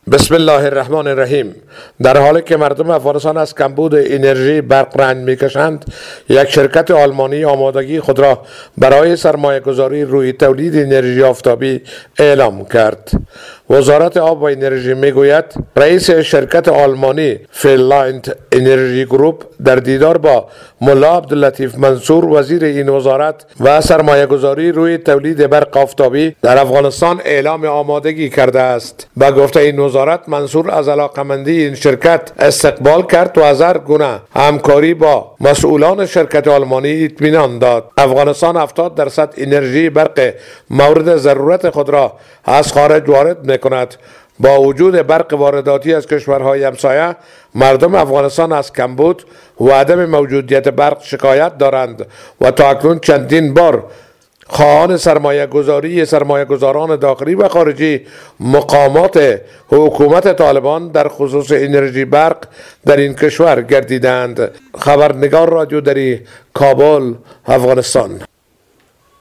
بسم الله الرحمن الرحیم. در حالی که مردم افغانستان از کمبود انرژی برق رنج میکشند، یک شرکت آلمانی آمادگی خود را برای سرمایه گذاری روی تولید انرژی آفتابی اعلام کرد. وزارت آب و انرژی میگوید رئیس شرکت آلمانی فینلند انرژی گروپ در دیدار با ملا عبداللطیف منصور وزیر این وزارت و سرمایه گذاری روی تولید برق آفتابی در افغانستان اعلام آمادگی کرده است. با گفته این وزارت، منصور از علاقمندی این شرکت استقبال کرد و از هر گونه همکاری با مسئولان شرکت آلمانی اطمینان داد. افغانستان 70% انرژی برق مورد ضرورت خود را از خارج وارد می‌کند. با وجود برق وارداتی از کشورهای همسایه، مردم افغانستان از کمبود و عدم موجودیت برق شکایت دارند و تا اکنون چندین بار خواهان سرمایه گذاران داخلی و خارجی مقامات حکومت طالبان در خصوص انرژی برق در این کشور گردیدند. خبرنگار رادیو دری، کابل، افغانستان.